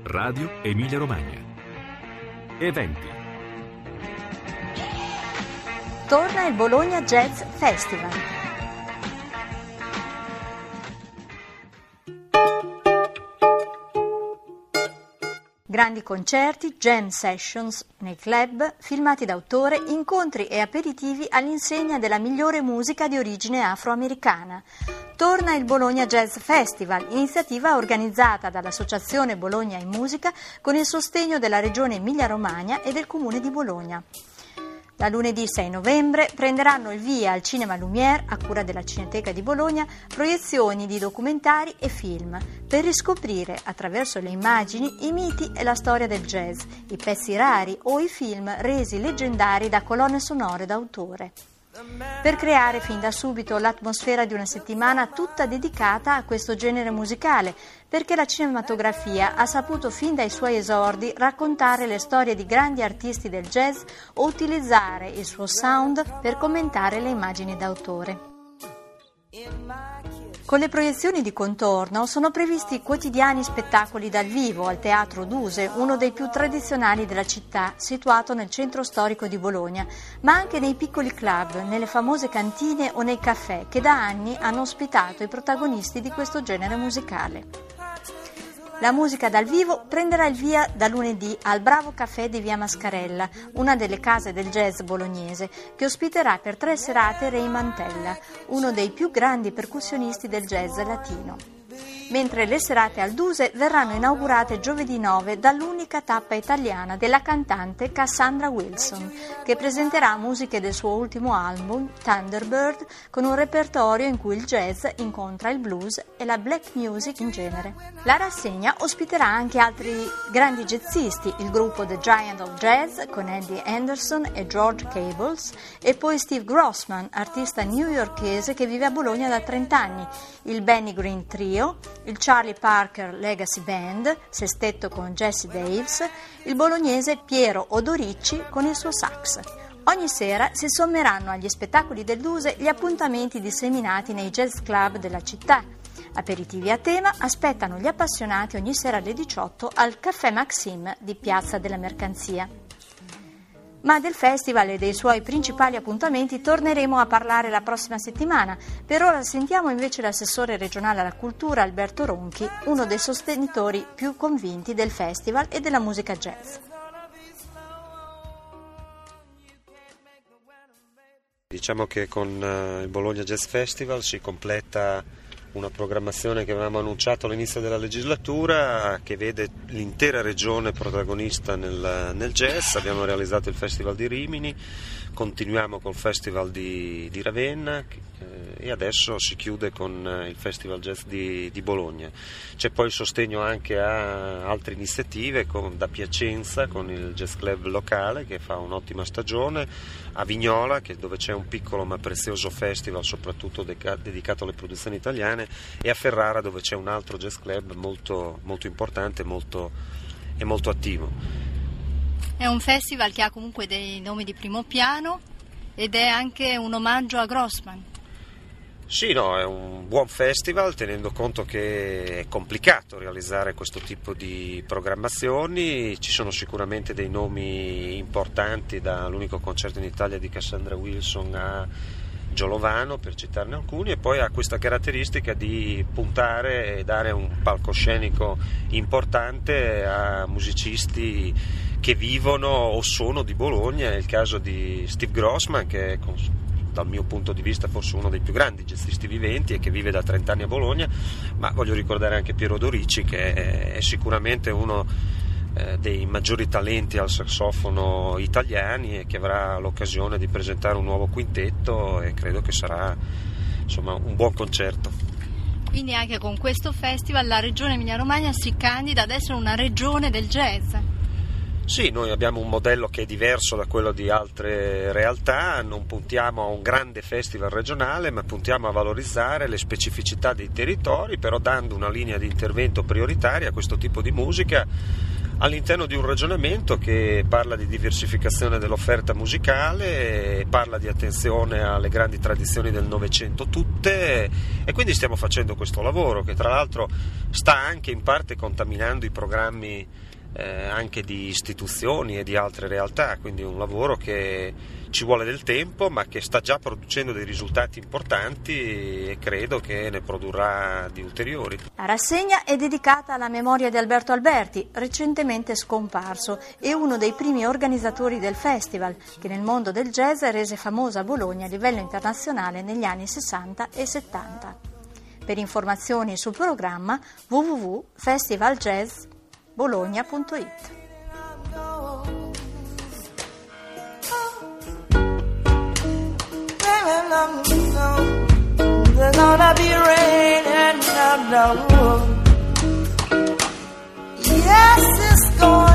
Radio Emilia Romagna. Eventi. Torna il Bologna Jazz Festival. Grandi concerti, jam sessions nei club, filmati d'autore, incontri e aperitivi all'insegna della migliore musica di origine afroamericana. Torna il Bologna Jazz Festival, iniziativa organizzata dall'Associazione Bologna in Musica con il sostegno della Regione Emilia-Romagna e del Comune di Bologna. Da lunedì 6 novembre prenderanno il via al Cinema Lumière, a cura della Cineteca di Bologna, proiezioni di documentari e film, per riscoprire attraverso le immagini i miti e la storia del jazz, i pezzi rari o i film resi leggendari da colonne sonore d'autore. Per creare fin da subito l'atmosfera di una settimana tutta dedicata a questo genere musicale, perché la cinematografia ha saputo fin dai suoi esordi raccontare le storie di grandi artisti del jazz o utilizzare il suo sound per commentare le immagini d'autore. Con le proiezioni di contorno sono previsti quotidiani spettacoli dal vivo al Teatro Duse, uno dei più tradizionali della città, situato nel centro storico di Bologna, ma anche nei piccoli club, nelle famose cantine o nei caffè che da anni hanno ospitato i protagonisti di questo genere musicale. La musica dal vivo prenderà il via da lunedì al Bravo Caffè di Via Mascarella, una delle case del jazz bolognese, che ospiterà per 3 serate Ray Mantella, uno dei più grandi percussionisti del jazz latino. Mentre le serate al Duse verranno inaugurate giovedì 9 dall'unica tappa italiana della cantante Cassandra Wilson, che presenterà musiche del suo ultimo album, Thunderbird, con un repertorio in cui il jazz incontra il blues e la black music in genere. La rassegna ospiterà anche altri grandi jazzisti, il gruppo The Giant of Jazz con Andy Anderson e George Cables, e poi Steve Grossman, artista newyorkese che vive a Bologna da 30 anni, il Benny Green Trio, il Charlie Parker Legacy Band, sestetto con Jesse Davis, il bolognese Piero Odoricci con il suo sax. Ogni sera si sommeranno agli spettacoli del Duse gli appuntamenti disseminati nei jazz club della città. Aperitivi a tema aspettano gli appassionati ogni sera alle 18 al Caffè Maxim di Piazza della Mercanzia. Ma del festival e dei suoi principali appuntamenti torneremo a parlare la prossima settimana. Per ora sentiamo invece l'assessore regionale alla cultura Alberto Ronchi, uno dei sostenitori più convinti del festival e della musica jazz. Diciamo che con il Bologna Jazz Festival si completa una programmazione che avevamo annunciato all'inizio della legislatura, che vede l'intera regione protagonista nel jazz. Abbiamo realizzato il Festival di Rimini, continuiamo col Festival di Ravenna e adesso si chiude con il Festival Jazz di Bologna. C'è poi il sostegno anche a altre iniziative da Piacenza con il Jazz Club locale che fa un'ottima stagione, a Vignola dove c'è un piccolo ma prezioso festival soprattutto dedicato alle produzioni italiane, e a Ferrara dove c'è un altro jazz club molto, molto importante e molto attivo. È un festival che ha comunque dei nomi di primo piano ed è anche un omaggio a Grossman. Sì, no, è un buon festival, tenendo conto che è complicato realizzare questo tipo di programmazioni. Ci sono sicuramente dei nomi importanti, dall'unico concerto in Italia di Cassandra Wilson a Giolovano, per citarne alcuni, e poi ha questa caratteristica di puntare e dare un palcoscenico importante a musicisti che vivono o sono di Bologna. È il caso di Steve Grossman, che è dal mio punto di vista forse uno dei più grandi jazzisti viventi e che vive da 30 anni a Bologna, ma voglio ricordare anche Piero Odoricci, che è sicuramente uno dei maggiori talenti al sassofono italiani e che avrà l'occasione di presentare un nuovo quintetto, e credo che sarà insomma un buon concerto. Quindi anche con questo festival la regione Emilia-Romagna si candida ad essere una regione del jazz. Sì, noi abbiamo un modello che è diverso da quello di altre realtà, non puntiamo a un grande festival regionale, ma puntiamo a valorizzare le specificità dei territori, però dando una linea di intervento prioritaria a questo tipo di musica, all'interno di un ragionamento che parla di diversificazione dell'offerta musicale, parla di attenzione alle grandi tradizioni del Novecento tutte, e quindi stiamo facendo questo lavoro che tra l'altro sta anche in parte contaminando i programmi anche di istituzioni e di altre realtà, quindi un lavoro che ci vuole del tempo ma che sta già producendo dei risultati importanti e credo che ne produrrà di ulteriori. La rassegna è dedicata alla memoria di Alberto Alberti, recentemente scomparso, e uno dei primi organizzatori del festival che nel mondo del jazz rese famosa Bologna a livello internazionale negli anni 60 e 70. Per informazioni sul programma www.festivaljazzbologna.it. There's gonna be rain and no. Yes, it's going